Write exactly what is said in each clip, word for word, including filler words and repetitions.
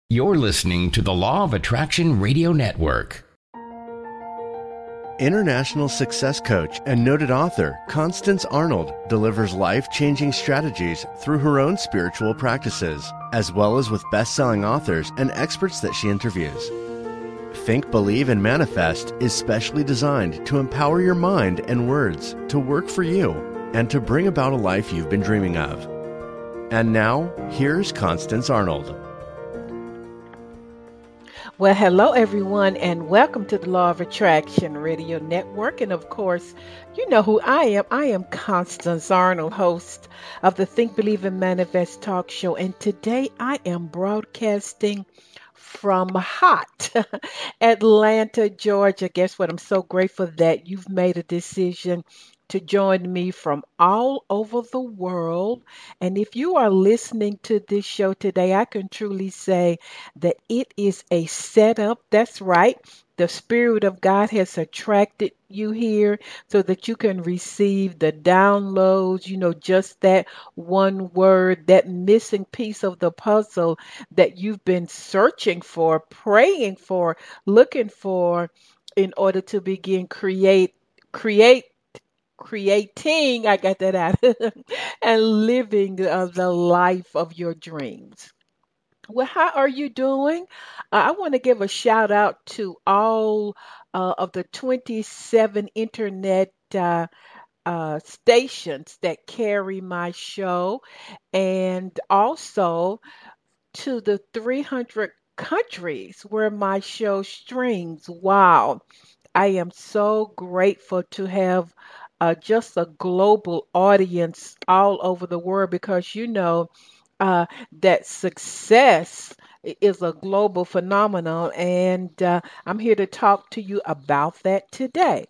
You're listening to the Law of Attraction Radio Network. International success coach and noted author Constance Arnold delivers life-changing strategies through her own spiritual practices, as well as with best-selling authors and experts that she interviews. Think, Believe, and Manifest is specially designed to empower your mind and words to work for you and to bring about a life you've been dreaming of. And now, here's Constance Arnold. Well, hello, everyone, and welcome to the Law of Attraction Radio Network. And of course, you know who I am. I am Constance Arnold, host of the Think, Believe, and Manifest talk show. And today I am broadcasting from hot Atlanta, Georgia. Guess what? I'm so grateful that you've made a decision to join me from all over the world. And if you are listening to this show today, I can truly say that it is a setup. That's right. The Spirit of God has attracted you here so that you can receive the downloads, you know, just that one word, that missing piece of the puzzle that you've been searching for, praying for, looking for in order to begin create, create, creating, I got that out, and living uh, the life of your dreams. Well, how are you doing? Uh, I want to give a shout out to all uh, of the twenty-seven internet uh, uh, stations that carry my show, and also to the three hundred countries where my show streams. Wow. I am so grateful to have uh, just a global audience all over the world because you know uh, that success i- is a global phenomenon, and uh, I'm here to talk to you about that today.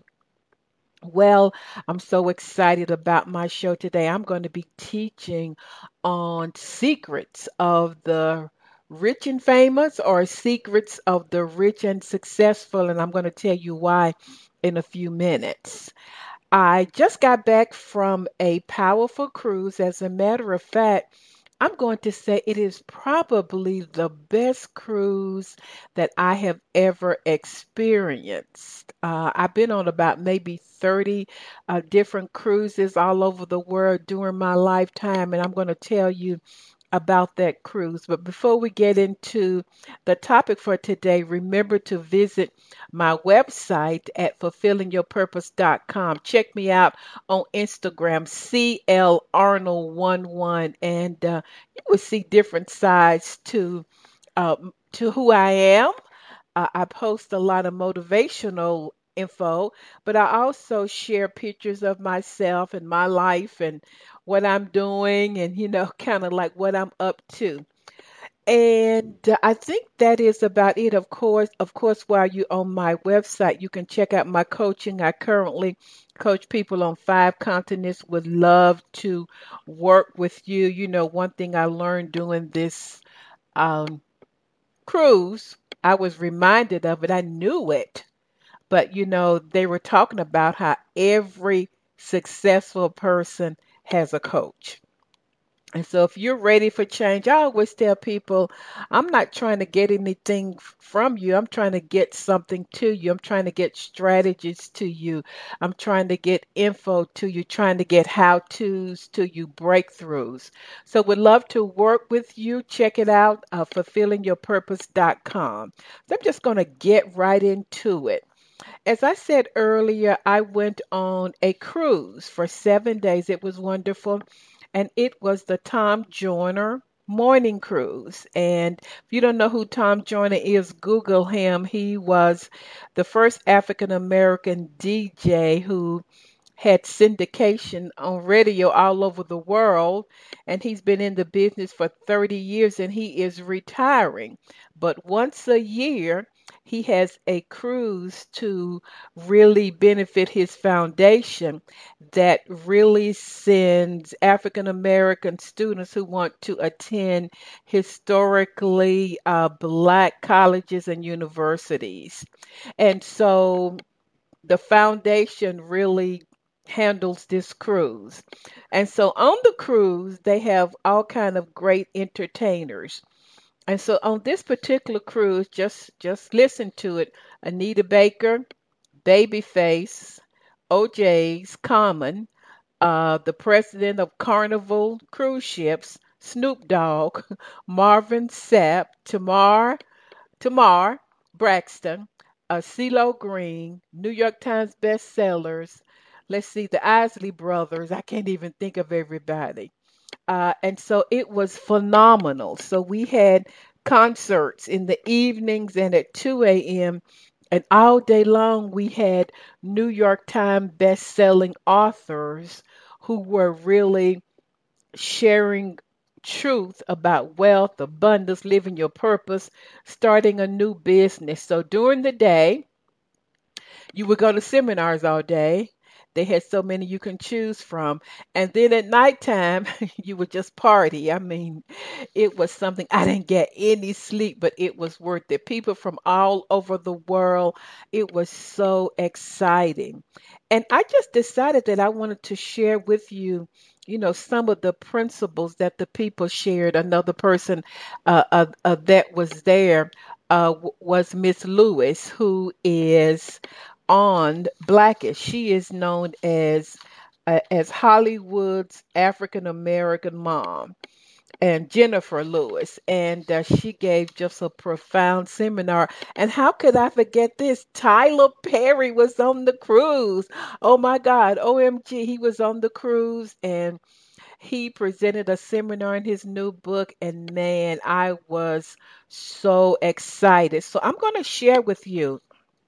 Well, I'm so excited about my show today. I'm going to be teaching on secrets of the rich and famous or secrets of the rich and successful, and I'm going to tell you why in a few minutes. I just got back from a powerful cruise. As a matter of fact, I'm going to say it is probably the best cruise that I have ever experienced. Uh, I've been on about maybe thirty uh, different cruises all over the world during my lifetime, and I'm going to tell you about that cruise. But before we get into the topic for today, remember to visit my website at fulfilling your purpose dot com. Check me out on Instagram, C L Arnold eleven, and uh, you will see different sides to um, to who I am. Uh, I post a lot of motivational info, but I also share pictures of myself and my life and what I'm doing and, you know, kind of like what I'm up to. And uh, I think that is about it. Of course, of course, while you're on my website, you can check out my coaching. I currently coach people on five continents. Would love to work with you. You know, one thing I learned doing this um, cruise, I was reminded of it. I knew it, but you know, they were talking about how every successful person has a coach. And so if you're ready for change, I always tell people, I'm not trying to get anything f- from you. I'm trying to get something to you. I'm trying to get strategies to you. I'm trying to get info to you, trying to get how-tos to you, breakthroughs. So would love to work with you. Check it out, uh, fulfilling your purpose dot com. So I'm just going to get right into it. As I said earlier, I went on a cruise for seven days. It was wonderful. And it was the Tom Joyner Morning Cruise. And if you don't know who Tom Joyner is, Google him. He was the first African American D J who had syndication on radio all over the world, and he's been in the business for thirty years and he is retiring. But once a year, he has a cruise to really benefit his foundation that really sends African American students who want to attend historically uh, black colleges and universities. And so the foundation really handles this cruise. And so on the cruise, they have all kind of great entertainers. And so on this particular cruise, just just listen to it. Anita Baker, Babyface, O J's, Common, uh, the president of Carnival Cruise Ships, Snoop Dogg, Marvin Sapp, Tamar, Tamar Braxton, uh, CeeLo Green, New York Times bestsellers. Let's see, the Isley Brothers. I can't even think of everybody. Uh, and so it was phenomenal. So we had concerts in the evenings and at two a m. And all day long, we had New York Times best-selling authors who were really sharing truth about wealth, abundance, living your purpose, starting a new business. So during the day, you would go to seminars all day. They had so many you can choose from. And then at nighttime, you would just party. I mean, it was something. I didn't get any sleep, but it was worth it. People from all over the world. It was so exciting. And I just decided that I wanted to share with you, you know, some of the principles that the people shared. Another person uh, uh, uh, that was there uh, w- was Miss Lewis, who is on Blackish. She is known as uh, as Hollywood's African American mom, and Jennifer Lewis, and uh, she gave just a profound seminar. And how could I forget this? Tyler Perry was on the cruise. Oh my God, O M G, he was on the cruise, and he presented a seminar in his new book, and man, I was so excited. So I'm going to share with you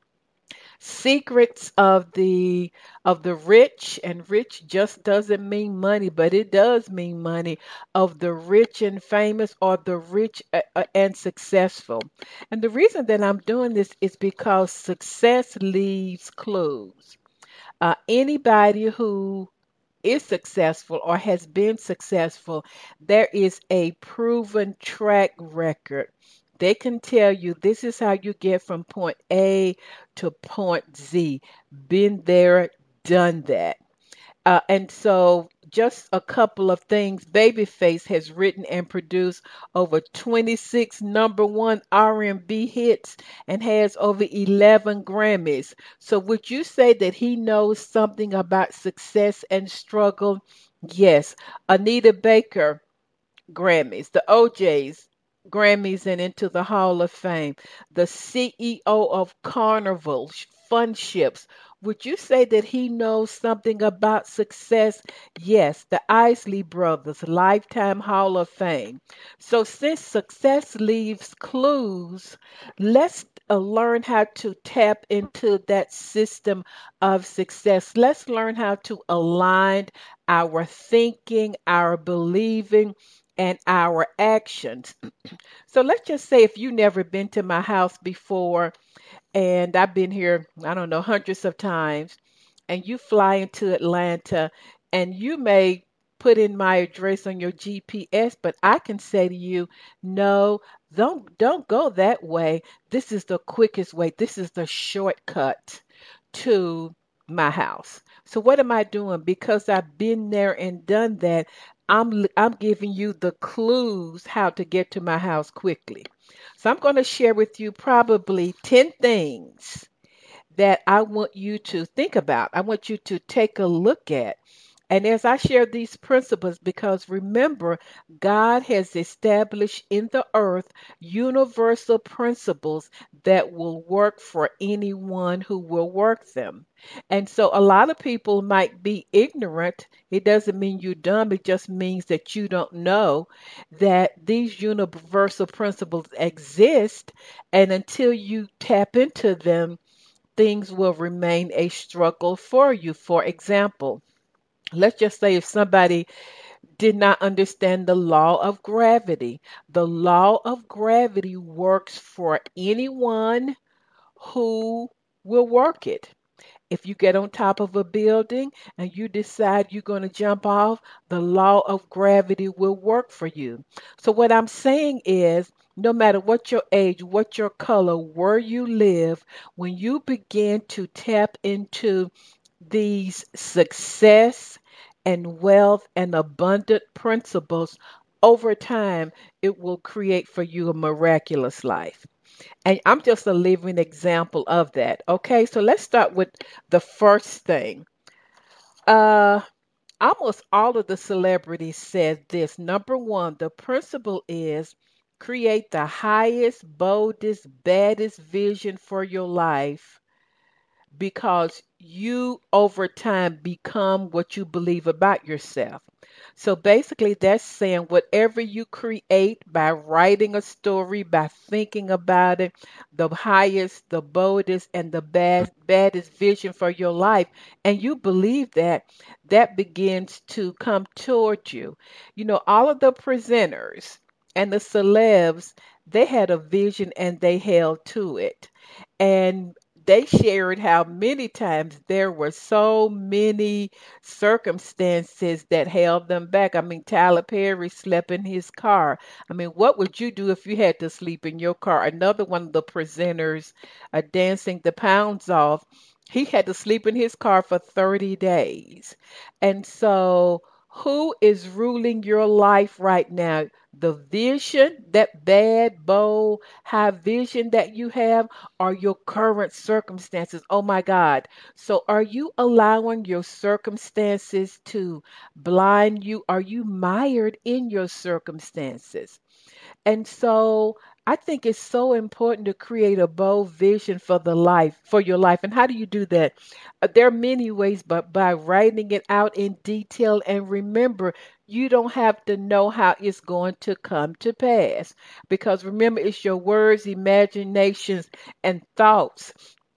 secrets of the of the rich. And rich just doesn't mean money, but it does mean money, of the rich and famous, or the rich uh, uh, and successful. And the reason that I'm doing this is because success leaves clues. Uh, anybody who is successful or has been successful, there is a proven track record. They can tell you this is how you get from point A to point Z. Been there, done that. Uh, and so, just a couple of things. Babyface has written and produced over twenty-six number one R and B hits and has over eleven Grammys. So, would you say that he knows something about success and struggle? Yes. Anita Baker, Grammys. The O J's, Grammys, and into the Hall of Fame. The C E O of Carnival sh- Fun Ships. Would you say that he knows something about success? Yes, the Isley Brothers, Lifetime Hall of Fame. So, since success leaves clues, let's uh, learn how to tap into that system of success. Let's learn how to align our thinking, our believing, and our actions. So let's just say if you never been to my house before, and I've been here, I don't know, hundreds of times, and you fly into Atlanta, and you may put in my address on your G P S, but I can say to you, no, don't don't go that way. This is the quickest way. This is the shortcut to my house. So what am I doing? Because I've been there and done that, I'm I'm giving you the clues how to get to my house quickly. So I'm going to share with you probably ten things that I want you to think about. I want you to take a look at. And as I share these principles, because remember, God has established in the earth universal principles that will work for anyone who will work them. And so a lot of people might be ignorant. It doesn't mean you're dumb, it just means that you don't know that these universal principles exist. And until you tap into them, things will remain a struggle for you. For example, let's just say if somebody did not understand the law of gravity, the law of gravity works for anyone who will work it. If you get on top of a building and you decide you're going to jump off, the law of gravity will work for you. So, what I'm saying is, no matter what your age, what your color, where you live, when you begin to tap into these success and wealth and abundant principles, over time, it will create for you a miraculous life. And I'm just a living example of that. Okay, so let's start with the first thing. Uh, Almost all of the celebrities said this. Number one, the principle is create the highest, boldest, baddest vision for your life because you over time become what you believe about yourself. So basically, that's saying whatever you create by writing a story, by thinking about it, the highest, the boldest, and the bad, baddest vision for your life, and you believe that, that begins to come toward you. You know, all of the presenters and the celebs, they had a vision and they held to it. And they shared how many times there were so many circumstances that held them back. I mean, Tyler Perry slept in his car. I mean, what would you do if you had to sleep in your car? Another one of the presenters, uh, Dancing the Pounds Off, he had to sleep in his car for thirty days. And so, who is ruling your life right now? The vision, that bad, bold, high vision that you have, or your current circumstances? Oh my God. So, are you allowing your circumstances to blind you? Are you mired in your circumstances? And so I think it's so important to create a bold vision for the life, for your life. And how do you do that? Uh, There are many ways, but by writing it out in detail. And remember, you don't have to know how it's going to come to pass. Because remember, it's your words, imaginations, and thoughts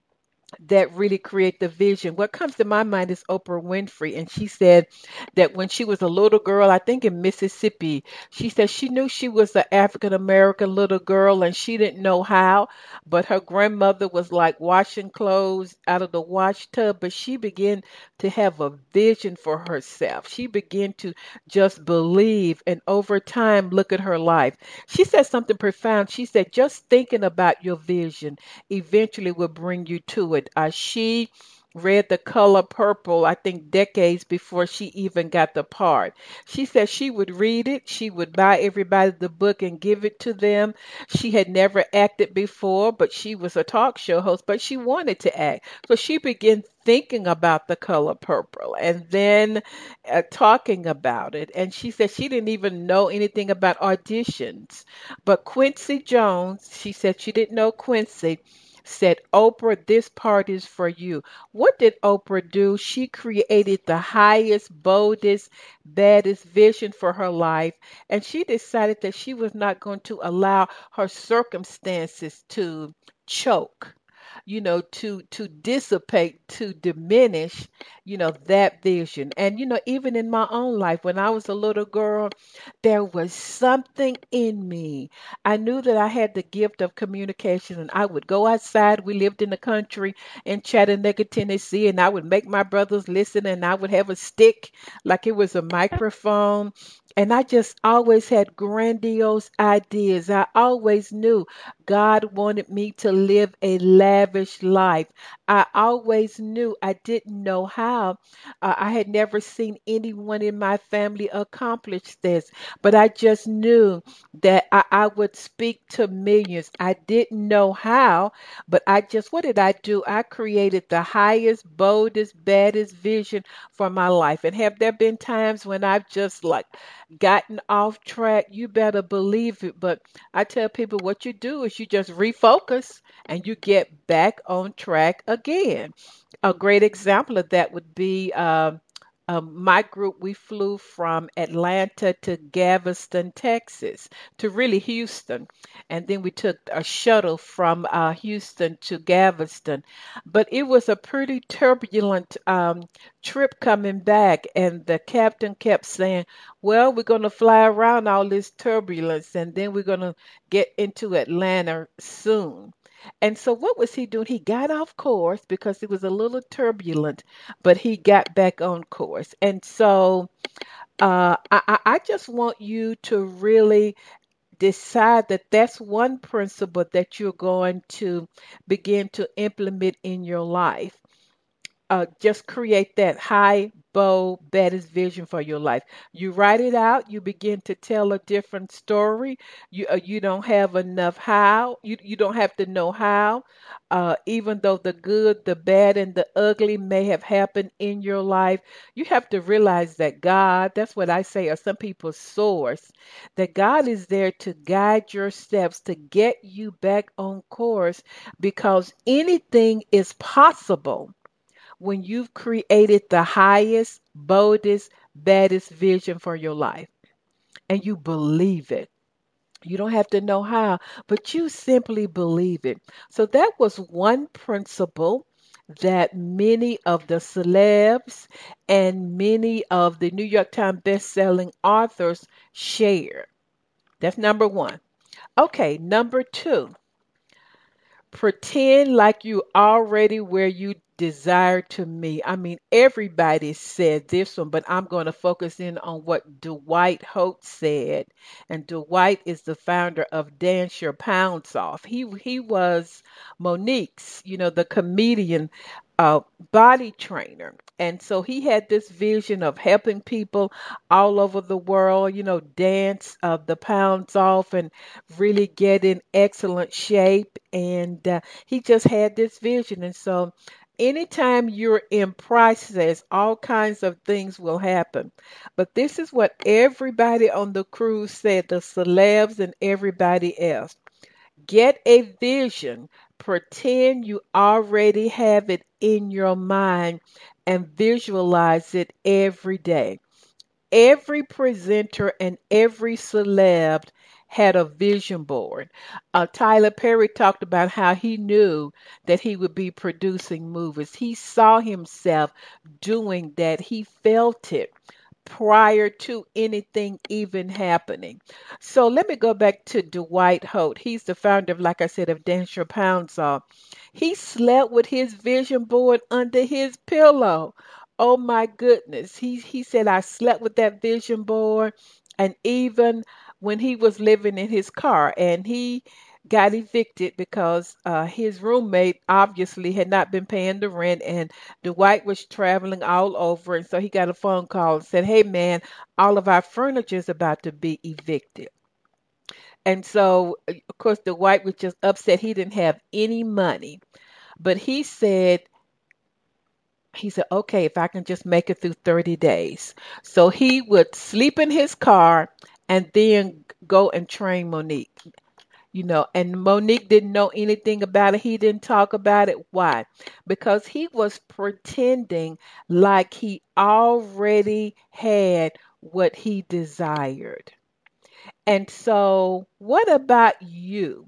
that really create the vision. What comes to my mind is Oprah Winfrey, and she said that when she was a little girl, I think in Mississippi, she said she knew she was an African American little girl and she didn't know how, but her grandmother was like washing clothes out of the wash tub, but she began to have a vision for herself. She began to just believe, and over time, look at her life. She said something profound. She said, just thinking about your vision eventually will bring you to it. Uh, she read The Color Purple, I think decades before she even got the part. She said she would read it, she would buy everybody the book and give it to them. She had never acted before, but she was a talk show host, but she wanted to act. So she began thinking about The Color Purple and then uh, talking about it. And she said she didn't even know anything about auditions. But Quincy Jones, she said she didn't know Quincy, said, Oprah, this part is for you. What did Oprah do? She created the highest, boldest, baddest vision for her life, and she decided that she was not going to allow her circumstances to choke, you know, to to dissipate, to diminish, you know, that vision. And you know, even in my own life, when I was a little girl, there was something in me. I knew that I had the gift of communication, and I would go outside. We lived in the country in Chattanooga, Tennessee, and I would make my brothers listen, and I would have a stick like it was a microphone. And I just always had grandiose ideas. I always knew God wanted me to live a lavish life. I always knew I didn't know how. Uh, I had never seen anyone in my family accomplish this, but I just knew that I, I would speak to millions. I didn't know how, but I just, what did I do? I created the highest, boldest, baddest vision for my life. And have there been times when I've just like gotten off track? You better believe it. But I tell people what you do is you just refocus and you get back on track again. A great example of that would be um, um, my group. We flew from Atlanta to Galveston, Texas, to really Houston. And then we took a shuttle from uh, Houston to Galveston. But it was a pretty turbulent um, trip coming back. And the captain kept saying, well, we're going to fly around all this turbulence and then we're going to get into Atlanta soon. And so what was he doing? He got off course because it was a little turbulent, but he got back on course. And so uh, I, I I just want you to really decide that that's one principle that you're going to begin to implement in your life. uh, just create that high, bold, baddest vision for your life. You write it out. You begin to tell a different story. You uh, you don't have enough how. You you don't have to know how. Uh, even though the good, the bad, and the ugly may have happened in your life, you have to realize that God, that's what I say, or some people's source, that God is there to guide your steps, to get you back on course, because anything is possible when you've created the highest, boldest, baddest vision for your life and you believe it. You don't have to know how, but you simply believe it. So that was one principle that many of the celebs and many of the New York Times best-selling authors share. That's number one. Okay, number two, pretend like you already where you desire to meet. I mean, everybody said this one, but I'm going to focus in on what Dwight Holt said. And Dwight is the founder of Dance Your Pounds Off. He he was Monique's, you know, the comedian uh, body trainer. And so he had this vision of helping people all over the world, you know, dance uh, the pounds off and really get in excellent shape. And uh, he just had this vision. And so anytime you're in process, all kinds of things will happen. But this is what everybody on the cruise said, the celebs and everybody else. Get a vision. Pretend you already have it in your mind and visualize it every day. Every presenter and every celeb had a vision board. Uh, Tyler Perry talked about how he knew that he would be producing movies. He saw himself doing that. He felt it prior to anything even happening. So let me go back to Dwight Holt. He's the founder of, like I said, of Dance Your Pounds Off. He slept with his vision board under his pillow. Oh my goodness. He he said I slept with that vision board, and even when he was living in his car and he got evicted because uh, his roommate obviously had not been paying the rent, and Dwight was traveling all over, and so he got a phone call and said, "Hey man, all of our furniture is about to be evicted." And so, uh, of course, Dwight was just upset he didn't have any money. But he said, he said, okay, if I can just make it through thirty days. So he would sleep in his car and then go and train Monique. You know, and Monique didn't know anything about it. He didn't talk about it. Why? Because he was pretending like he already had what he desired. And so, what about you?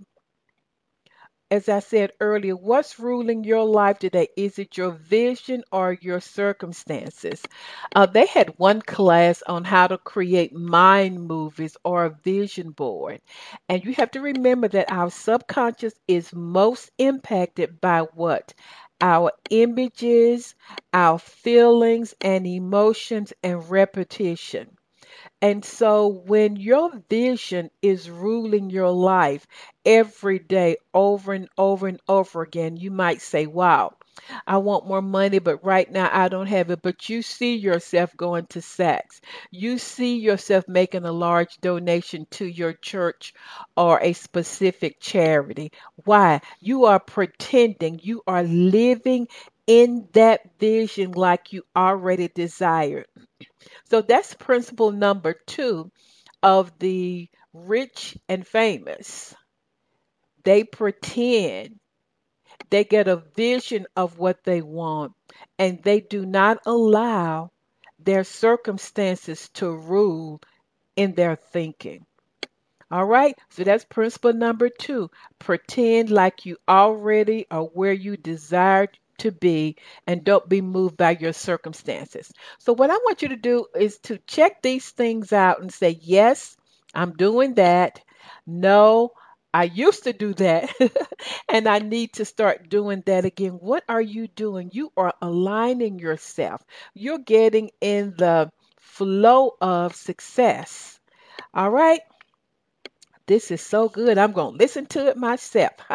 As I said earlier, what's ruling your life today? Is it your vision or your circumstances? Uh, they had one class on how to create mind movies or a vision board. And you have to remember that our subconscious is most impacted by what? Our images, our feelings and emotions and repetition. And so when your vision is ruling your life every day over and over and over again, you might say, wow, I want more money, but right now I don't have it. But you see yourself going to Saks. You see yourself making a large donation to your church or a specific charity. Why? You are pretending you are living in that vision like you already desired. So that's principle number two of the rich and famous. They pretend they get a vision of what they want, and they do not allow their circumstances to rule in their thinking. All right, so that's principle number two. Pretend like you already are where you desire to be and don't be moved by your circumstances. So, what I want you to do is to check these things out and say, yes, I'm doing that. No, I used to do that and I need to start doing that again. What are you doing? You are aligning yourself, you're getting in the flow of success. All right. This is so good. I'm going to listen to it myself.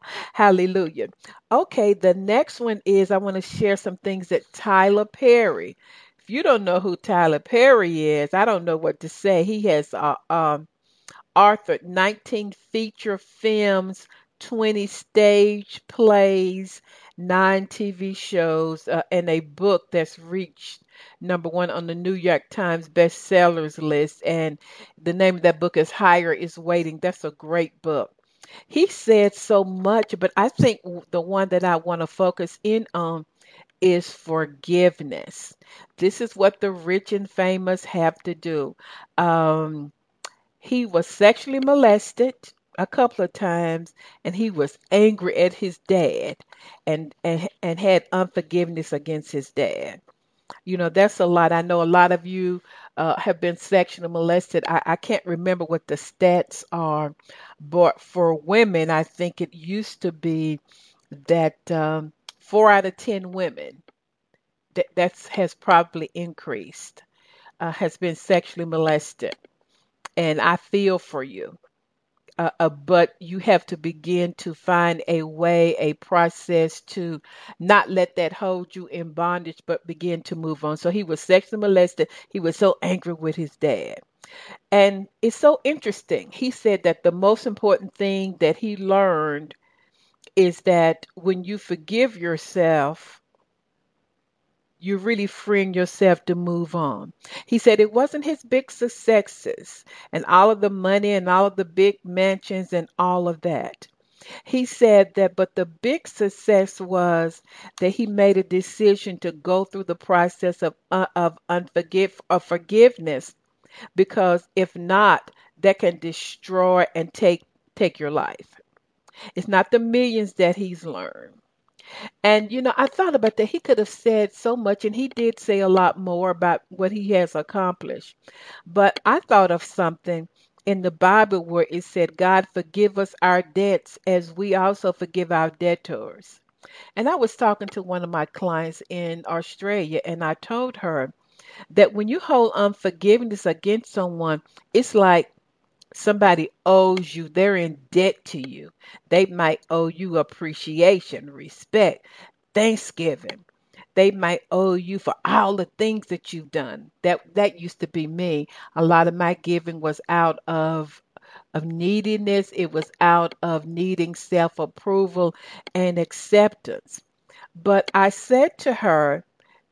Hallelujah. Okay, the next one is I want to share some things that Tyler Perry. If you don't know who Tyler Perry is, I don't know what to say. He has uh, um, authored nineteen feature films, twenty stage plays, nine T V shows, uh, and a book that's reached number one on the New York Times bestsellers list. And the name of that book is Higher is Waiting. That's a great book. He said so much, but I think w- the one that I want to focus in on is forgiveness. This is what the rich and famous have to do. Um, he was sexually molested a couple of times, and he was angry at his dad, and and and had unforgiveness against his dad. You know, that's a lot. I know a lot of you uh, have been sexually molested. I, I can't remember what the stats are, but for women, I think it used to be that um, four out of ten women that that's has probably increased, uh, has been sexually molested, and I feel for you. Uh, uh, but you have to begin to find a way, a process to not let that hold you in bondage, but begin to move on. So he was sexually molested. He was so angry with his dad. And it's so interesting. He said that the most important thing that he learned is that when you forgive yourself, you're really freeing yourself to move on. He said it wasn't his big successes and all of the money and all of the big mansions and all of that. He said that, but the big success was that he made a decision to go through the process of uh, of unforgive of forgiveness, because if not, that can destroy and take take your life. It's not the millions that he's learned. And you know, I thought about that. He could have said so much, and he did say a lot more about what he has accomplished. But I thought of something in the Bible where it said, God forgive us our debts as we also forgive our debtors. And I was talking to one of my clients in Australia, and I told her that when you hold unforgiveness against someone, it's like somebody owes you, they're in debt to you. They might owe you appreciation, respect, Thanksgiving. They might owe you for all the things that you've done. That that used to be me. A lot of my giving was out of of neediness. It was out of needing self-approval and acceptance. But I said to her,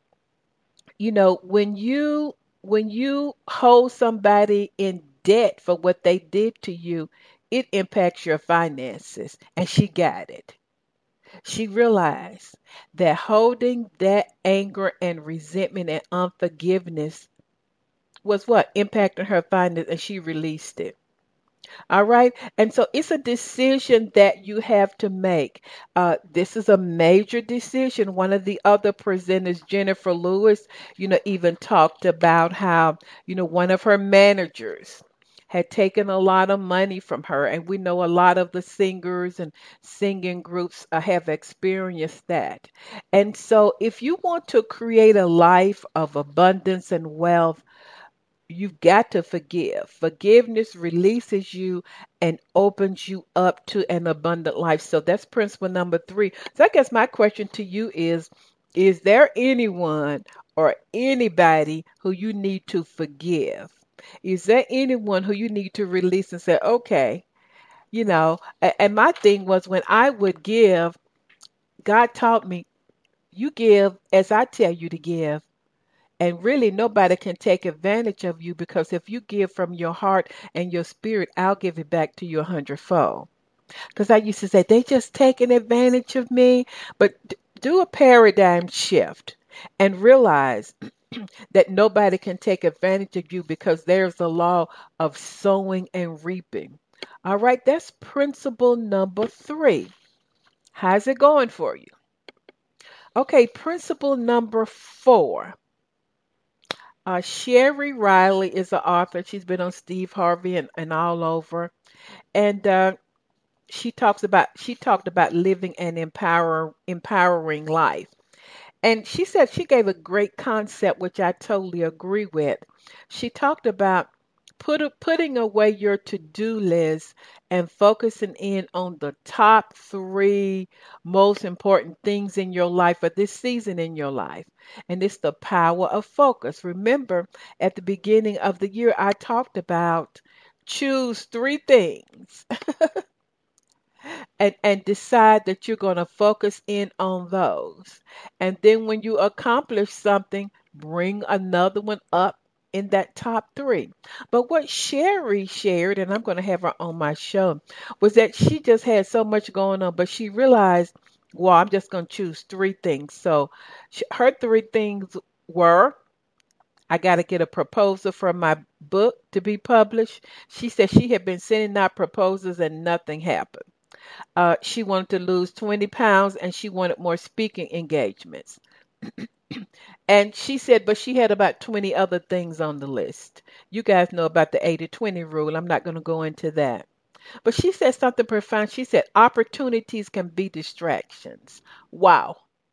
you know, when you when you hold somebody in debt for what they did to you, it impacts your finances. And she got it. She realized that holding that anger and resentment and unforgiveness was what impacted her finances, and she released it. All right. And so it's a decision that you have to make. Uh, this is a major decision. One of the other presenters, Jennifer Lewis, you know, even talked about how, you know, one of her managers had taken a lot of money from her. And we know a lot of the singers and singing groups uh, have experienced that. And so if you want to create a life of abundance and wealth, you've got to forgive. Forgiveness releases you and opens you up to an abundant life. So that's principle number three. So I guess my question to you is, is there anyone or anybody who you need to forgive? Is there anyone who you need to release and say, okay, you know, a- and my thing was when I would give, God taught me, you give as I tell you to give. And really, nobody can take advantage of you, because if you give from your heart and your spirit, I'll give it back to you a hundredfold. Because I used to say, they just taking advantage of me. But d- do a paradigm shift and realize that nobody can take advantage of you, because there's the law of sowing and reaping. All right, that's principle number three. How's it going for you? Okay, principle number four. Uh, Sherry Riley is an author. She's been on Steve Harvey and, and all over. And uh, she talks about she talked about living an empower empowering life. And she said she gave a great concept, which I totally agree with. She talked about put, putting away your to-do list and focusing in on the top three most important things in your life or this season in your life. And it's the power of focus. Remember, at the beginning of the year, I talked about choose three things and, and decide that you're going to focus in on those. And then when you accomplish something, bring another one up in that top three. But what Sherry shared, and I'm going to have her on my show, was that she just had so much going on, but she realized, well, I'm just going to choose three things. So sh- her three things were, I got to get a proposal for my book to be published. She said she had been sending out proposals and nothing happened. Uh, she wanted to lose twenty pounds and she wanted more speaking engagements. And she said, but she had about twenty other things on the list. You guys know about the eighty twenty rule. I'm not going to go into that. But she said something profound. She said, opportunities can be distractions. Wow.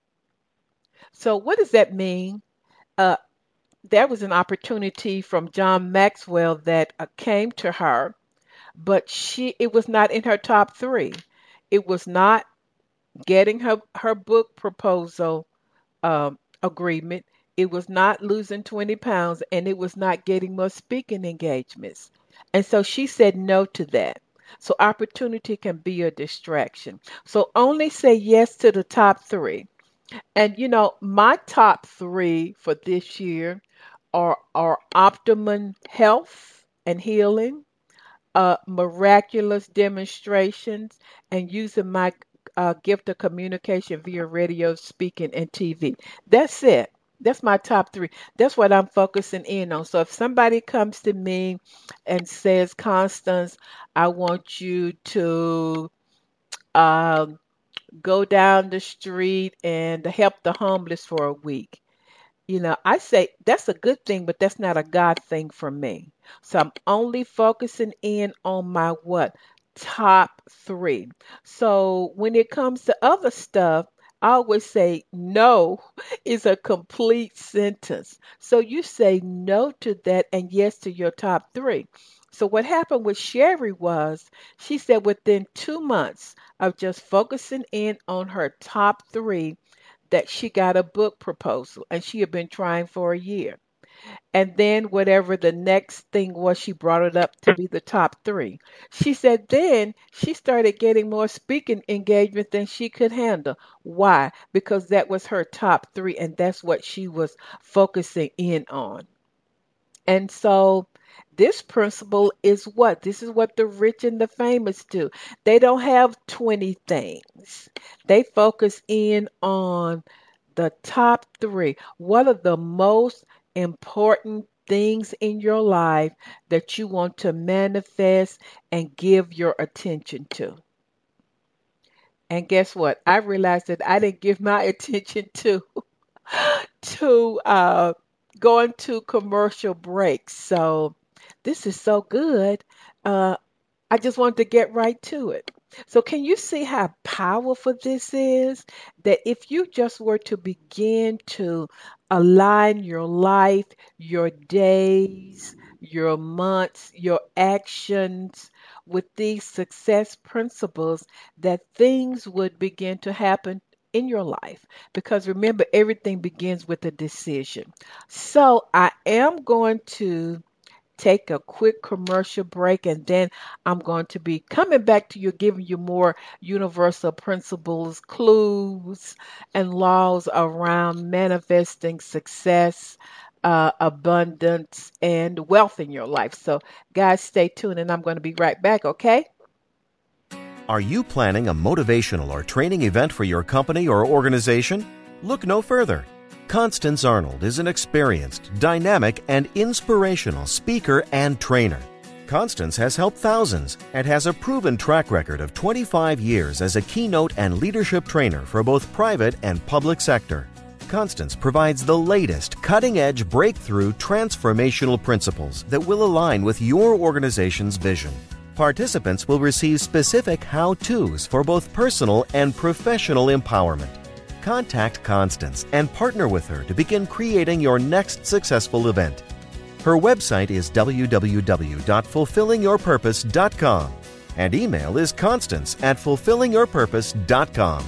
So what does that mean? Uh, there was an opportunity from John Maxwell that uh, came to her, but she it was not in her top three. It was not getting her, her book proposal um, agreement. It was not losing twenty pounds, and it was not getting more speaking engagements. And so she said no to that. So opportunity can be a distraction. So only say yes to the top three. And you know, my top three for this year are, are optimum health and healing, uh, miraculous demonstrations, and using my uh, gift of communication via radio, speaking, and T V. That's it. That's my top three. That's what I'm focusing in on. So if somebody comes to me and says, Constance, I want you to um, go down the street and help the homeless for a week. You know, I say that's a good thing, but that's not a God thing for me. So I'm only focusing in on my what? Top three. So when it comes to other stuff, I always say no is a complete sentence. So you say no to that and yes to your top three. So what happened with Sherry was she said within two months of just focusing in on her top three, that she got a book proposal and she had been trying for a year. And then whatever the next thing was, she brought it up to be the top three. She said then she started getting more speaking engagement than she could handle. Why? Because that was her top three and that's what she was focusing in on. And so this principle is what? This is what the rich and the famous do. They don't have twenty things. They focus in on the top three. What are the most important things in your life that you want to manifest and give your attention to? And guess what? I realized that I didn't give my attention to to uh, going to commercial breaks. So this is so good. Uh, I just wanted to get right to it. So can you see how powerful this is? That if you just were to begin to align your life, your days, your months, your actions with these success principles, that things would begin to happen in your life. Because remember, everything begins with a decision. So I am going to take a quick commercial break, and then I'm going to be coming back to you, giving you more universal principles, clues, and laws around manifesting success, uh, abundance, and wealth in your life. So, guys, stay tuned, and I'm going to be right back, okay? Are you planning a motivational or training event for your company or organization? Look no further. Constance Arnold is an experienced, dynamic, and inspirational speaker and trainer. Constance has helped thousands and has a proven track record of twenty-five years as a keynote and leadership trainer for both private and public sector. Constance provides the latest cutting-edge breakthrough transformational principles that will align with your organization's vision. Participants will receive specific how-tos for both personal and professional empowerment. Contact Constance and partner with her to begin creating your next successful event. Her website is w w w dot fulfilling your purpose dot com and email is constance at fulfilling your purpose dot com.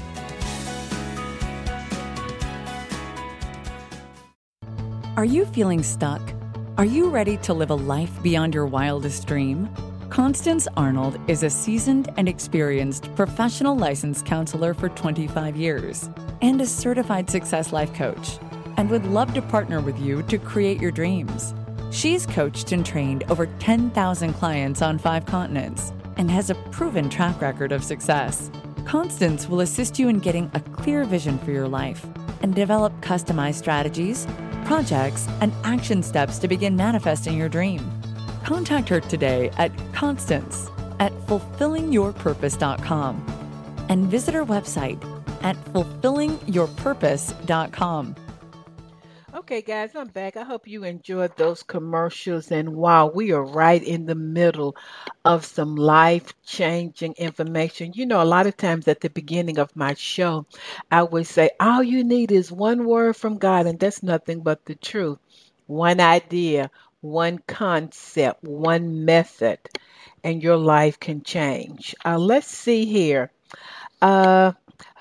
Are you feeling stuck? Are you ready to live a life beyond your wildest dream? Constance Arnold is a seasoned and experienced professional licensed counselor for twenty-five years and a certified success life coach, and would love to partner with you to create your dreams. She's coached and trained over ten thousand clients on five continents and has a proven track record of success. Constance will assist you in getting a clear vision for your life and develop customized strategies, projects, and action steps to begin manifesting your dream. Contact her today at Constance at fulfilling your purpose dot com and visit her website at fulfilling your purpose dot com. Okay, guys, I'm back. I hope you enjoyed those commercials. And wow, we are right in the middle of some life-changing information. You know, a lot of times at the beginning of my show, I would say, all you need is one word from God, and that's nothing but the truth. One idea, one concept, one method, and your life can change. Uh, let's see here. Uh,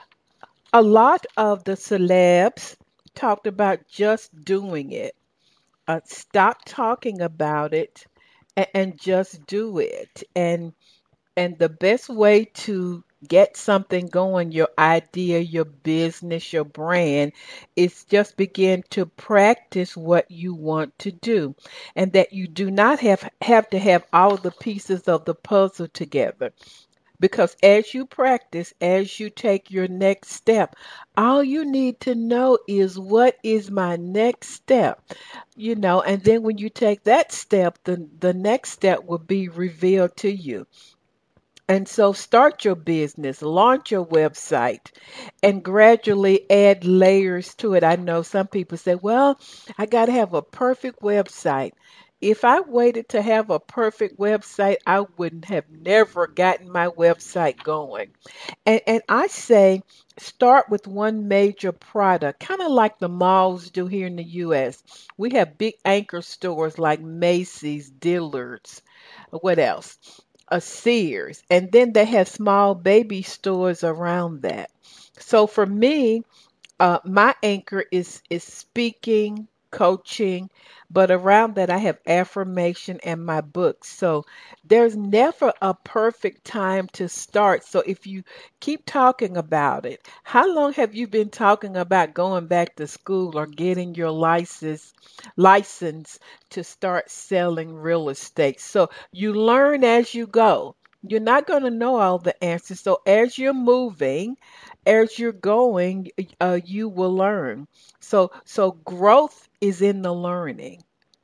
a lot of the celebs talked about just doing it. Uh, stop talking about it and, and just do it. And and the best way to get something going, your idea, your business, your brand, is just begin to practice what you want to do. And that you do not have, have to have all the pieces of the puzzle together. Because as you practice, as you take your next step, all you need to know is what is my next step, you know, and then when you take that step, the, the next step will be revealed to you. And so start your business, launch your website, and gradually add layers to it. I know some people say, well, I got to have a perfect website. If I waited to have a perfect website, I wouldn't have never gotten my website going. And, and I say, start with one major product, kind of like the malls do here in the U S. We have big anchor stores like Macy's, Dillard's, what else? A Sears. And then they have small baby stores around that. So for me, uh, my anchor is is speaking, coaching, but around that I have affirmation and my books. So there's never a perfect time to start. So if you keep talking about it, how long have you been talking about going back to school or getting your license license to start selling real estate? So you learn as you go. You're not going to know all the answers. So as you're moving, as you're going, uh, you will learn. So so growth is in the learning.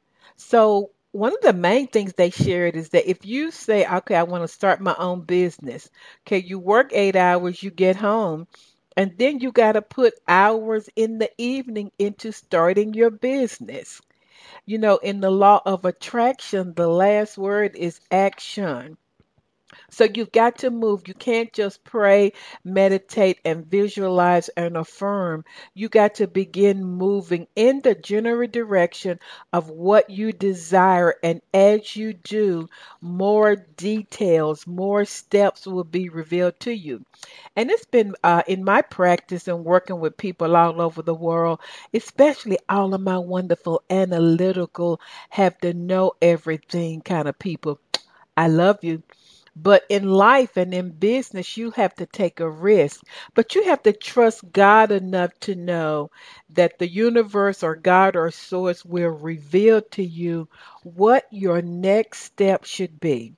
So one of the main things they shared is that if you say, okay, I want to start my own business, okay, you work eight hours, you get home, and then you got to put hours in the evening into starting your business. You know, in the law of attraction, the last word is action. So you've got to move. You can't just pray, meditate, and visualize and affirm. You got to begin moving in the general direction of what you desire. And as you do, more details, more steps will be revealed to you. And it's been uh, in my practice and working with people all over the world, especially all of my wonderful analytical, have to know everything kind of people. I love you. But in life and in business, you have to take a risk. But you have to trust God enough to know that the universe or God or source will reveal to you what your next step should be.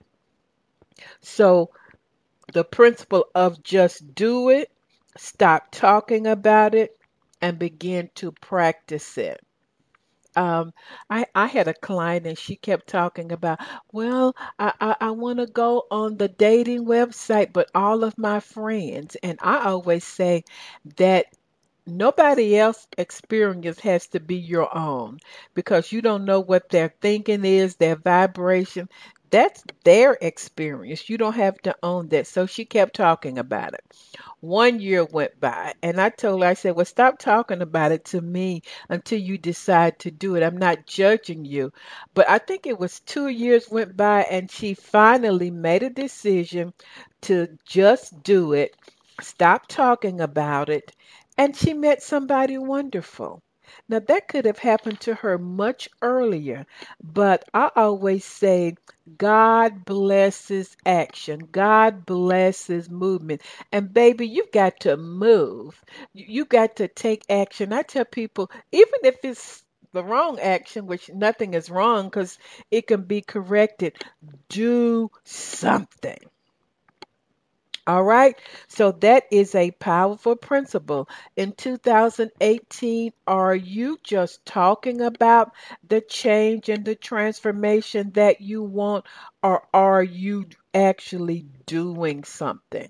So the principle of just do it, stop talking about it, and begin to practice it. Um, I, I had a client and she kept talking about, well, I, I, I want to go on the dating website, but all of my friends, and I always say that nobody else experience has to be your own because you don't know what their thinking is, their vibration. That's their experience. You don't have to own that. So she kept talking about it. One year went by, and I told her, I said, well, stop talking about it to me until you decide to do it. I'm not judging you. But I think it was two years went by, and she finally made a decision to just do it, stop talking about it, and she met somebody wonderful. Now, that could have happened to her much earlier, but I always say, God blesses action. God blesses movement. And baby, you've got to move. You you got to take action. I tell people, even if it's the wrong action, which nothing is wrong because it can be corrected, do something. All right. So that is a powerful principle. In two thousand eighteen, are you just talking about the change and the transformation that you want, or are you actually doing something?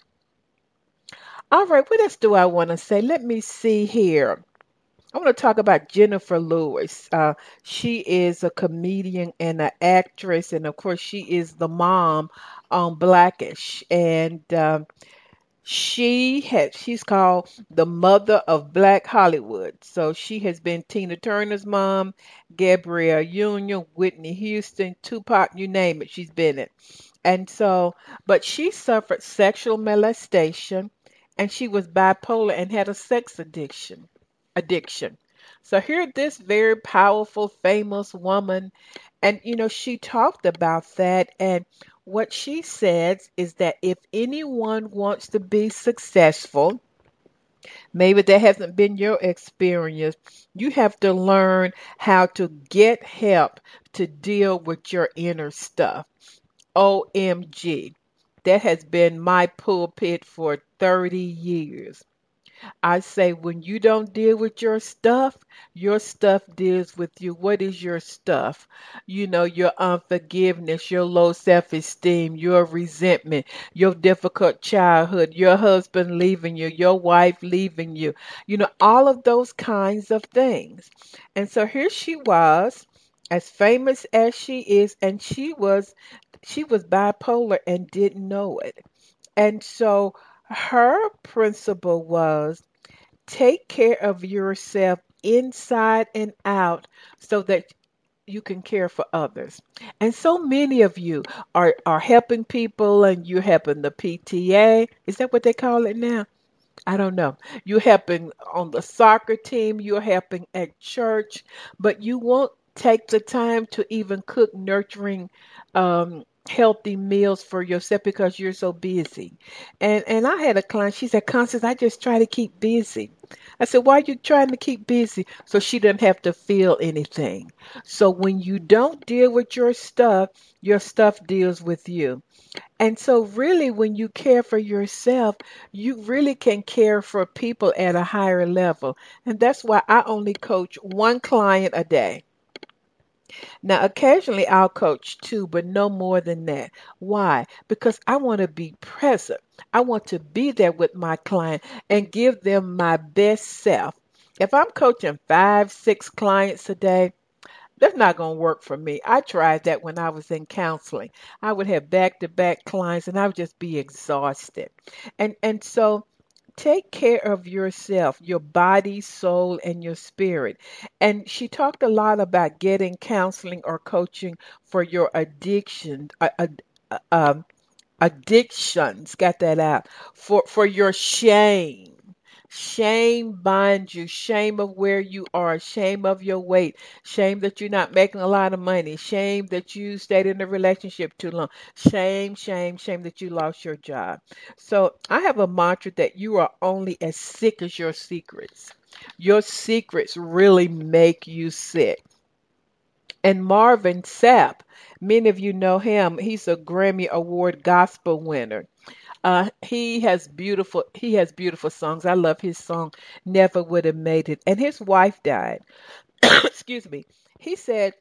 All right. What else do I want to say? Let me see here. I want to talk about Jennifer Lewis. Uh, she is a comedian and an actress, and of course, she is the mom on Blackish. And um, she had she's called the mother of Black Hollywood. So she has been Tina Turner's mom, Gabrielle Union, Whitney Houston, Tupac, you name it, she's been it. And so, but she suffered sexual molestation and she was bipolar and had a sex addiction. Addiction. So here this very powerful, famous woman, and you know, she talked about that, and what she says is that if anyone wants to be successful, maybe that hasn't been your experience, you have to learn how to get help to deal with your inner stuff. O M G. That has been my pulpit for thirty years. I say when you don't deal with your stuff, your stuff deals with you. What is your stuff? You know, your unforgiveness, your low self-esteem, your resentment, your difficult childhood, your husband leaving you, your wife leaving you, you know, all of those kinds of things. And so here she was, as famous as she is, and she was she was bipolar and didn't know it. And so her principle was take care of yourself inside and out so that you can care for others. And so many of you are, are helping people and you're helping the P T A. Is that what they call it now? I don't know. You're helping on the soccer team, you're helping at church, but you won't take the time to even cook nurturing um healthy meals for yourself because you're so busy. And and I had a client, she said, Constance, I just try to keep busy. I said, why are you trying to keep busy? So she didn't have to feel anything. So when you don't deal with your stuff, your stuff deals with you. And so, really, when you care for yourself, you really can care for people at a higher level. And that's why I only coach one client a day. Now, occasionally I'll coach two, but no more than that. Why? Because I want to be present. I want to be there with my client and give them my best self. If I'm coaching five, six clients a day, that's not going to work for me. I tried that when I was in counseling. I would have back-to-back clients and I would just be exhausted. And and so take care of yourself, your body, soul, and your spirit. And she talked a lot about getting counseling or coaching for your addiction, uh, uh, uh, um, addictions. Got that out for for your shame. Shame binds you. Shame of where you are. Shame of your weight. Shame that you're not making a lot of money. Shame that you stayed in a relationship too long. Shame, shame, shame that you lost your job. So I have a mantra that you are only as sick as your secrets. Your secrets really make you sick. And Marvin Sapp, many of you know him. He's a Grammy Award gospel winner. Uh, he has beautiful he has beautiful songs. I love his song Never Would Have Made It. And his wife died. Excuse me. He said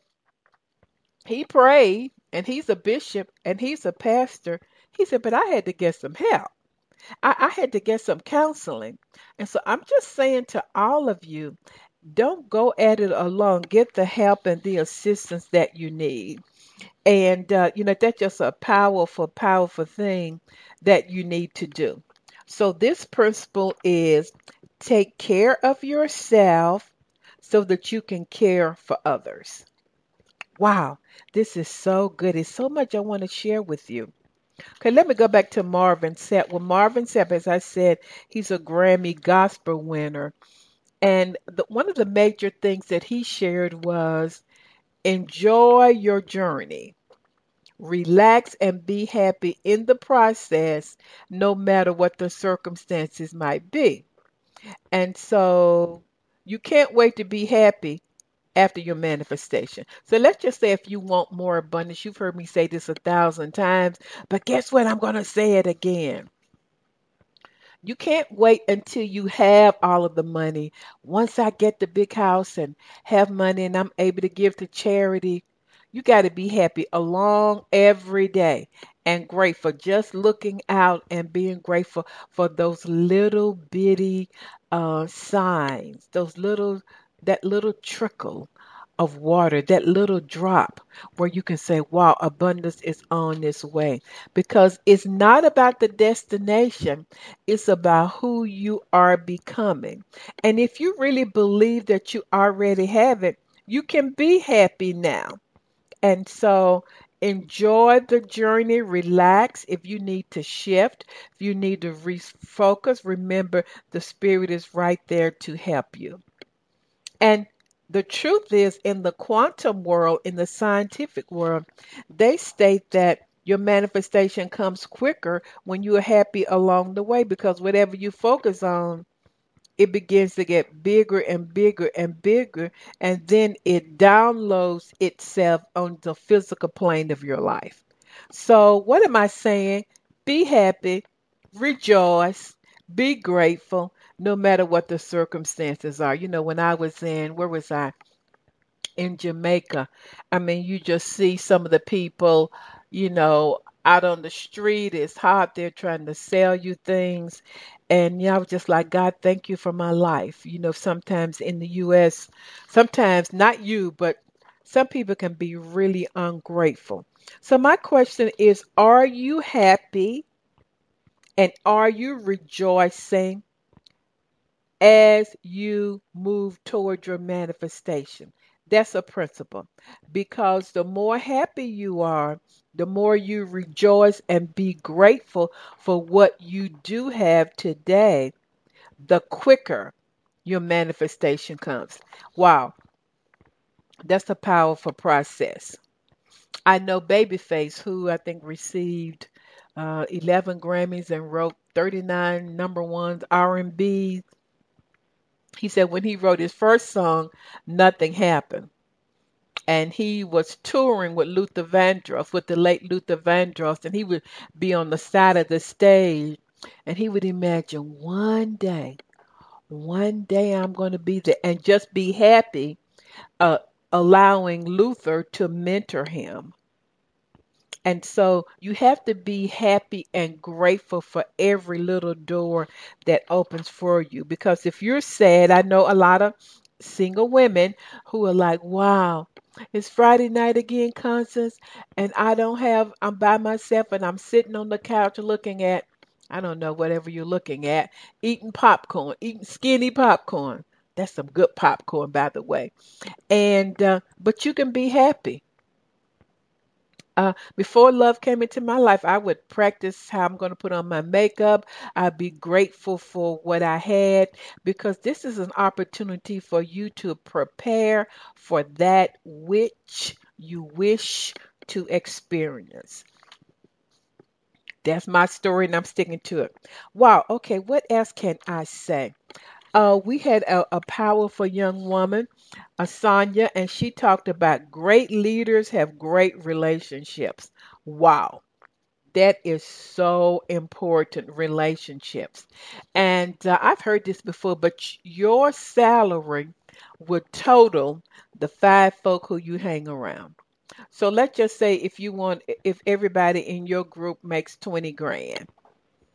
he prayed and he's a bishop and he's a pastor. He said, but I had to get some help. I, I had to get some counseling. And so I'm just saying to all of you, don't go at it alone. Get the help and the assistance that you need. And, uh, you know, that's just a powerful, powerful thing that you need to do. So this principle is take care of yourself so that you can care for others. Wow, this is so good. It's so much I want to share with you. Okay, let me go back to Marvin Sapp. Well, Marvin Sapp, as I said, he's a Grammy gospel winner. And the, one of the major things that he shared was enjoy your journey. Relax and be happy in the process, no matter what the circumstances might be. And so you can't wait to be happy after your manifestation. So let's just say if you want more abundance, you've heard me say this a thousand times, but guess what? I'm going to say it again. You can't wait until you have all of the money. Once I get the big house and have money and I'm able to give to charity, you got to be happy along every day and grateful. Just looking out and being grateful for those little bitty uh, signs, those little, that little trickle of water, that little drop where you can say, wow, abundance is on this way. Because it's not about the destination, it's about who you are becoming. And if you really believe that you already have it, you can be happy now. And so enjoy the journey, relax. If you need to shift, if you need to refocus, remember the Spirit is right there to help you. And the truth is, in the quantum world, in the scientific world, they state that your manifestation comes quicker when you are happy along the way because whatever you focus on, it begins to get bigger and bigger and bigger, and then it downloads itself on the physical plane of your life. So, what am I saying? Be happy, rejoice, be grateful, no matter what the circumstances are. You know, when I was in, where was I? In Jamaica. I mean, you just see some of the people, you know, out on the street. It's hot. They're trying to sell you things. And yeah, I was just like, God, thank you for my life. You know, sometimes in the U S, sometimes not you, but some people can be really ungrateful. So my question is, are you happy and are you rejoicing as you move toward your manifestation? That's a principle because the more happy you are, the more you rejoice and be grateful for what you do have today, the quicker your manifestation comes. Wow, that's a powerful process. I know Babyface, who I think received uh, eleven Grammys and wrote thirty-nine number ones R and B. He said when he wrote his first song, nothing happened. And he was touring with Luther Vandross, with the late Luther Vandross, and he would be on the side of the stage, and he would imagine one day, one day I'm going to be there, and just be happy, uh, allowing Luther to mentor him. And so you have to be happy and grateful for every little door that opens for you. Because if you're sad, I know a lot of single women who are like, wow, it's Friday night again, Constance, and I don't have, I'm by myself and I'm sitting on the couch looking at, I don't know, whatever you're looking at, eating popcorn, eating skinny popcorn. That's some good popcorn, by the way. And, uh, but you can be happy. Uh, before love came into my life, I would practice how I'm going to put on my makeup. I'd be grateful for what I had because this is an opportunity for you to prepare for that which you wish to experience. That's my story and I'm sticking to it. Wow. Okay. What else can I say? Uh, we had a, a powerful young woman, Asanya, and she talked about great leaders have great relationships. Wow, that is so important, relationships. And uh, I've heard this before, but your salary would total the five folk who you hang around. So let's just say if you want, if everybody in your group makes twenty grand,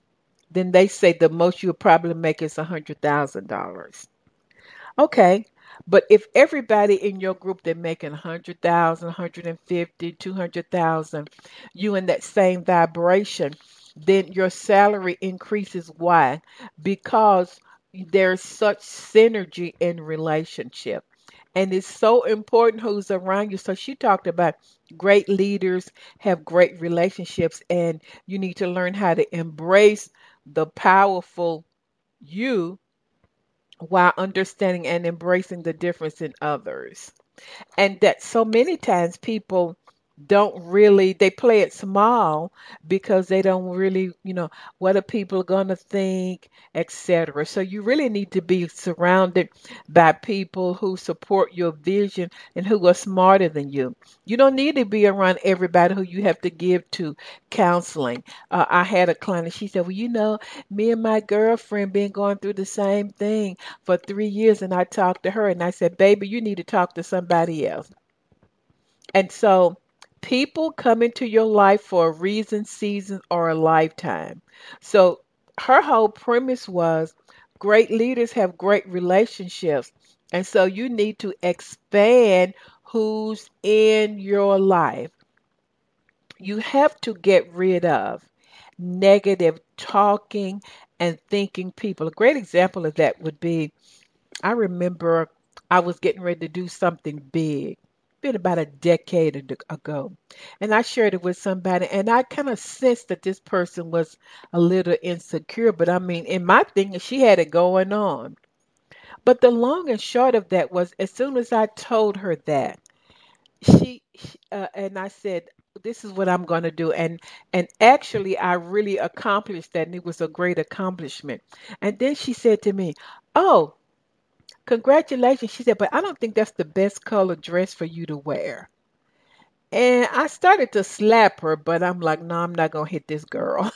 then they say the most you'll probably make is one hundred thousand dollars. Okay. But if everybody in your group they're making one hundred thousand, one hundred fifty, two hundred thousand, you in that same vibration, then your salary increases. Why? Because there's such synergy in relationship. And it's so important who's around you. So she talked about great leaders have great relationships, and you need to learn how to embrace the powerful you while understanding and embracing the difference in others. And that so many times people don't really, they play it small because they don't really, you know, what are people going to think, etc. So you really need to be surrounded by people who support your vision and who are smarter than you. You don't need to be around everybody who you have to give to counseling. uh, I had a client and she said, well, you know, me and my girlfriend been going through the same thing for three years, and I talked to her and I said, baby, you need to talk to somebody else. And so people come into your life for a reason, season, or a lifetime. So her whole premise was great leaders have great relationships. And so you need to expand who's in your life. You have to get rid of negative talking and thinking people. A great example of that would be, I remember I was getting ready to do something big, been about a decade ag- ago. And I shared it with somebody, and I kind of sensed that this person was a little insecure. But I mean, in my thing, she had it going on. But the long and short of that was, as soon as I told her that, she, she uh, and I said, this is what I'm going to do. And and actually, I really accomplished that, and it was a great accomplishment. And then she said to me, oh, congratulations. She said, but I don't think that's the best color dress for you to wear. And I started to slap her, but I'm like, no, I'm not going to hit this girl.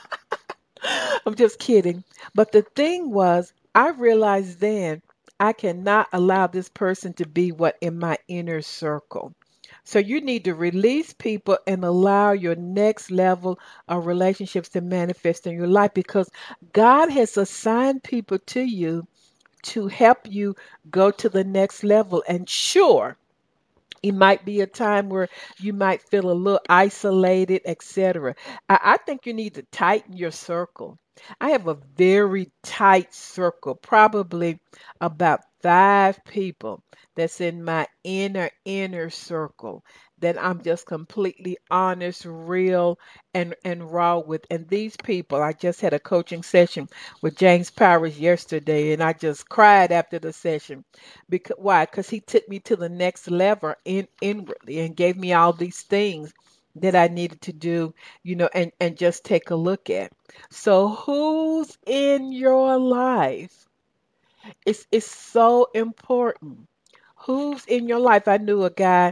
I'm just kidding. But the thing was, I realized then I cannot allow this person to be what in my inner circle. So you need to release people and allow your next level of relationships to manifest in your life, because God has assigned people to you to help you go to the next level. And sure, it might be a time where you might feel a little isolated, et cetera. I, I think you need to tighten your circle. I have a very tight circle, probably about five people that's in my inner, inner circle that I'm just completely honest, real, and, and raw with. And these people, I just had a coaching session with James Powers yesterday, and I just cried after the session. Because why? Because he took me to the next level in inwardly and gave me all these things that I needed to do, you know, and and just take a look at. So who's in your life? It's it's so important. Who's in your life? I knew a guy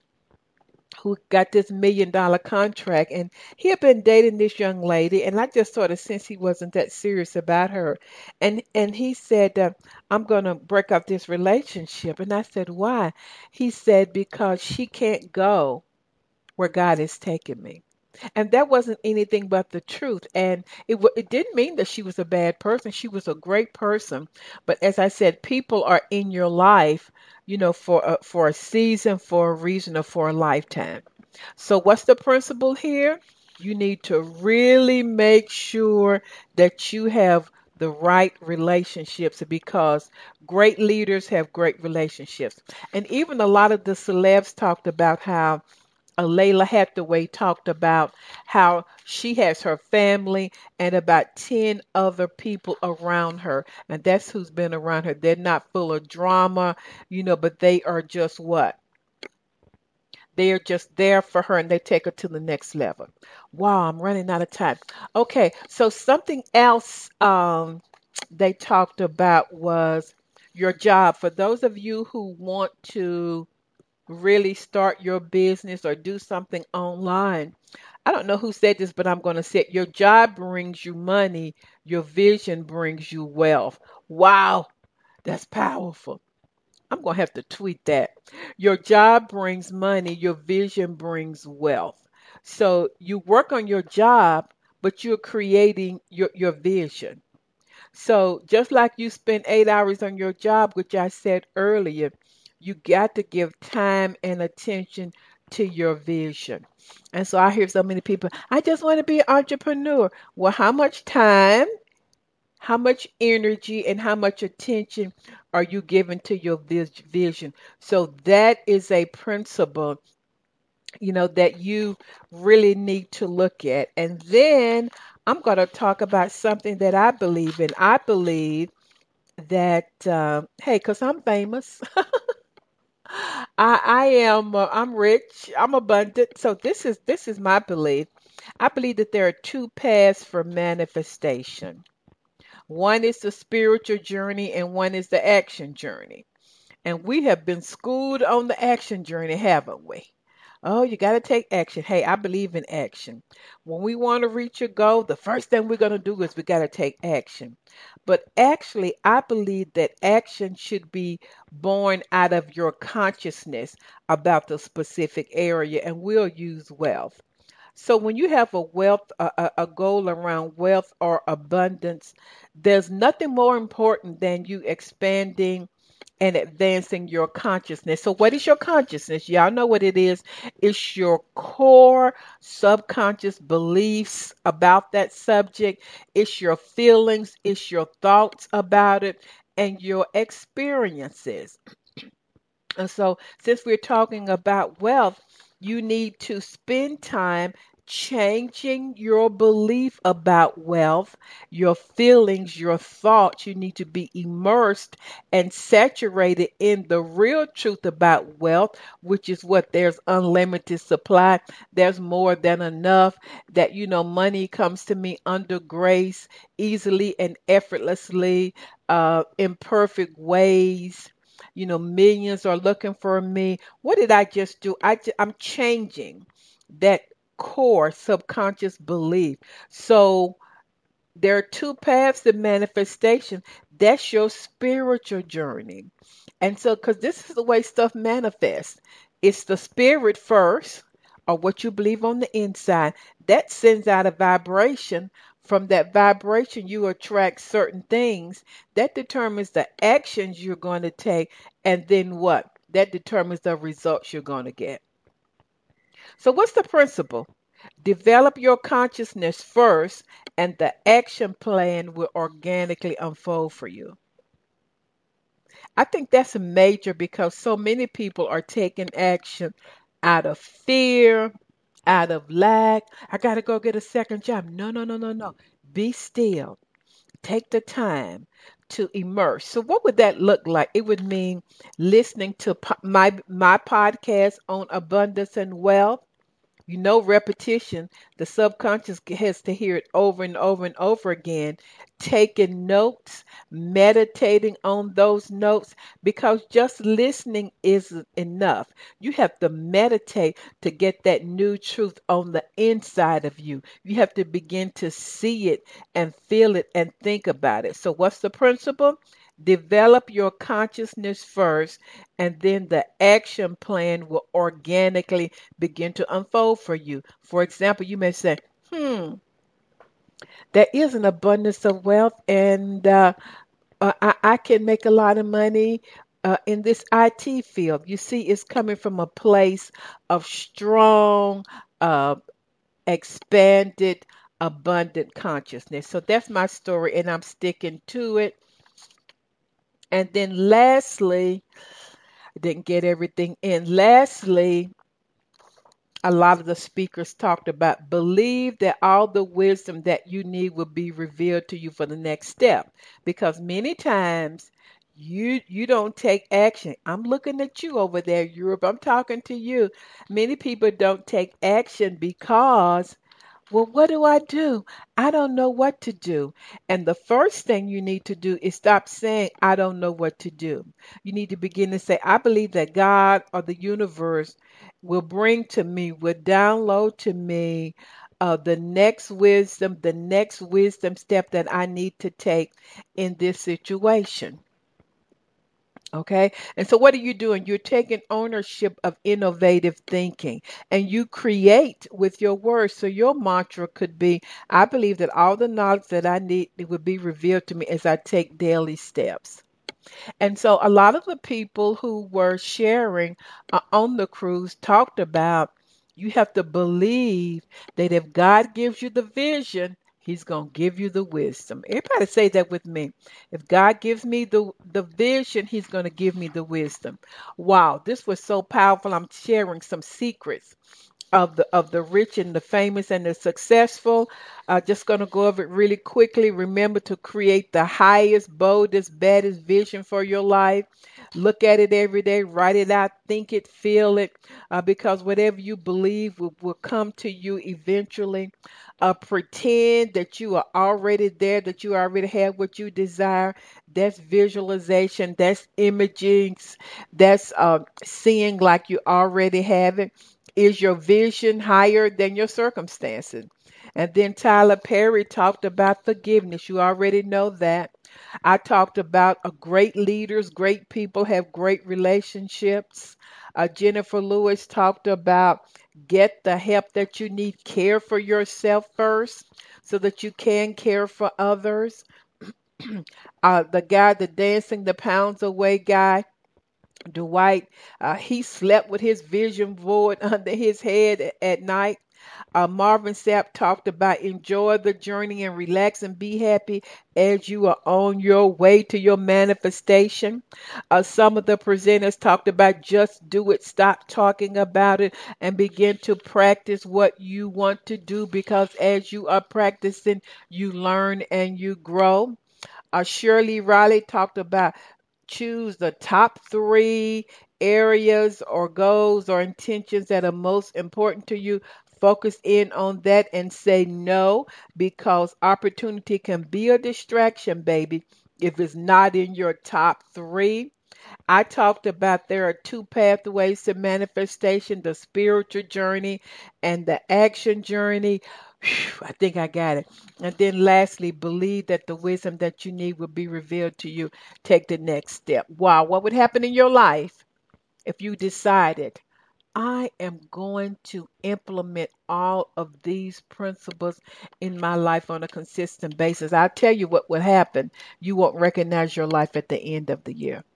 who got this million dollar contract, and he had been dating this young lady, and I just sort of sensed he wasn't that serious about her. And and he said, uh, I'm going to break up this relationship. And I said, why? He said, because she can't go where God is taking me. And that wasn't anything but the truth. And it, wa- it didn't mean that she was a bad person. She was a great person. But as I said, people are in your life, you know, for a, for a season, for a reason, or for a lifetime. So what's the principle here? You need to really make sure that you have the right relationships, because great leaders have great relationships. And even a lot of the celebs talked about how uh, Layla Hathaway talked about how she has her family and about ten other people around her. And that's who's been around her. They're not full of drama, you know, but they are just what? They are just there for her, and they take her to the next level. Wow, I'm running out of time. Okay, so something else um, they talked about was your job. For those of you who want to really start your business or do something online, I don't know who said this, but I'm going to say it. Your job brings you money, your vision brings you wealth. Wow, that's powerful. I'm going to have to tweet that. Your job brings money, your vision brings wealth. So you work on your job, but you're creating your, your vision. So just like you spend eight hours on your job, which I said earlier, you got to give time and attention to your vision. And so I hear so many people, I just want to be an entrepreneur. Well, how much time, how much energy, and how much attention are you giving to your vis- vision? So that is a principle, you know, that you really need to look at. And then I'm going to talk about something that I believe in. I believe that, uh, hey, because I'm famous, I, I am, uh, I'm rich, I'm abundant. So this is this is my belief. I believe that there are two paths for manifestation. One is the spiritual journey, and one is the action journey. And we have been schooled on the action journey, haven't we? Oh, you got to take action. Hey, I believe in action. When we want to reach a goal, the first thing we're going to do is we got to take action. But actually, I believe that action should be born out of your consciousness about the specific area, and we'll use wealth. So when you have a wealth, a, a a goal around wealth or abundance, there's nothing more important than you expanding and advancing your consciousness. So, what is your consciousness? Y'all know what it is. It's your core subconscious beliefs about that subject, it's your feelings, it's your thoughts about it, and your experiences. And so, since we're talking about wealth, you need to spend time changing your belief about wealth, your feelings, your thoughts. You need to be immersed and saturated in the real truth about wealth, which is what there's unlimited supply. There's more than enough. That, you know, money comes to me under grace, easily and effortlessly, uh, in perfect ways. You know, millions are looking for me. What did I just do? I ju- I'm changing that core subconscious belief. So there are two paths to manifestation. That's your spiritual journey. And so, because this is the way stuff manifests, it's the spirit first, or what you believe on the inside, that sends out a vibration. From that vibration, you attract certain things that determines the actions you're going to take, and then what? That determines the results you're going to get. So, what's the principle? Develop your consciousness first, and the action plan will organically unfold for you. I think that's major because so many people are taking action out of fear, out of lack. I got to go get a second job. No, no, no, no, no. Be still. Take the time to immerse. So what would that look like? It would mean listening to po- my my podcast on abundance and wealth. You know, repetition, the subconscious has to hear it over and over and over again. Taking notes, meditating on those notes, because just listening isn't enough. You have to meditate to get that new truth on the inside of you. You have to begin to see it and feel it and think about it. So, what's the principle? Develop your consciousness first, and then the action plan will organically begin to unfold for you. For example, you may say, hmm, there is an abundance of wealth, and uh, uh, I, I can make a lot of money uh, in this I T field. You see, it's coming from a place of strong, uh, expanded, abundant consciousness. So that's my story, and I'm sticking to it. And then lastly, I didn't get everything in. Lastly, a lot of the speakers talked about believe that all the wisdom that you need will be revealed to you for the next step, because many times you you don't take action. I'm looking at you over there, Europe. I'm talking to you. Many people don't take action because, well, what do I do? I don't know what to do. And the first thing you need to do is stop saying, I don't know what to do. You need to begin to say, I believe that God or the universe will bring to me, will download to me uh, the next wisdom, the next wisdom step that I need to take in this situation. Okay. And so what are you doing? You're taking ownership of innovative thinking, and you create with your words. So your mantra could be, I believe that all the knowledge that I need it will be revealed to me as I take daily steps. And so a lot of the people who were sharing uh, on the cruise talked about you have to believe that if God gives you the vision, He's going to give you the wisdom. Everybody say that with me. If God gives me the, the vision, He's going to give me the wisdom. Wow, this was so powerful. I'm sharing some secrets of the of the rich and the famous and the successful. Uh, just going to go over it really quickly. Remember to create the highest, boldest, baddest vision for your life. Look at it every day. Write it out. Think it. Feel it. Uh, because whatever you believe will, will come to you eventually. Uh, pretend that you are already there, that you already have what you desire. That's visualization. That's imaging. That's uh, seeing like you already have it. Is your vision higher than your circumstances? And then Tyler Perry talked about forgiveness. You already know that. I talked about uh, great leaders, great people have great relationships. Uh, Jennifer Lewis talked about get the help that you need. Care for yourself first so that you can care for others. uh, the guy, the dancing the pounds away guy, Dwight, uh, he slept with his vision board under his head a- at night. Uh, Marvin Sapp talked about enjoy the journey and relax and be happy as you are on your way to your manifestation. Uh, some of the presenters talked about just do it, stop talking about it, and begin to practice what you want to do because as you are practicing, you learn and you grow. Uh, Shirley Riley talked about choose the top three areas or goals or intentions that are most important to you. Focus in on that and say no because opportunity can be a distraction, baby, if it's not in your top three. I talked about there are two pathways to manifestation, the spiritual journey and the action journey. Whew, I think I got it. And then lastly, believe that the wisdom that you need will be revealed to you. Take the next step. Wow, what would happen in your life if you decided, I am going to implement all of these principles in my life on a consistent basis? I'll tell you what would happen. You won't recognize your life at the end of the year.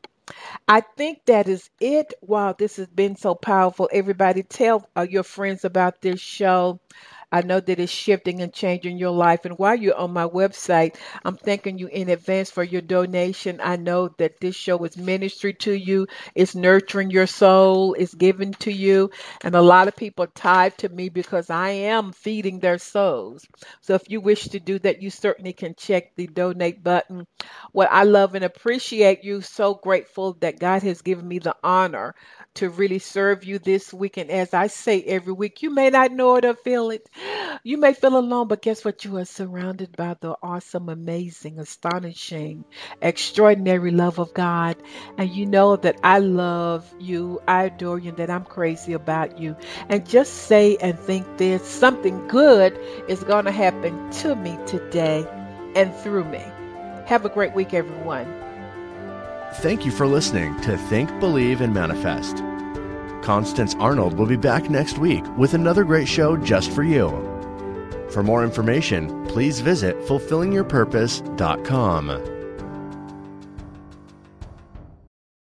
I think that is it. Wow, this has been so powerful. Everybody tell uh, your friends about this show. I know that it's shifting and changing your life. And while you're on my website, I'm thanking you in advance for your donation. I know that this show is ministry to you. It's nurturing your soul. It's given to you. And a lot of people tithe to me because I am feeding their souls. So if you wish to do that, you certainly can check the donate button. What I love and appreciate you, so grateful that God has given me the honor to really serve you this week. And as I say every week, you may not know it or feel it. You may feel alone, but guess what? You are surrounded by the awesome, amazing, astonishing, extraordinary love of God. And you know that I love you, I adore you, and that I'm crazy about you. And just say and think this, something good is going to happen to me today and through me. Have a great week, everyone. Thank you for listening to Think, Believe, and Manifest. Constance Arnold will be back next week with another great show just for you. For more information, please visit fulfilling your purpose dot com.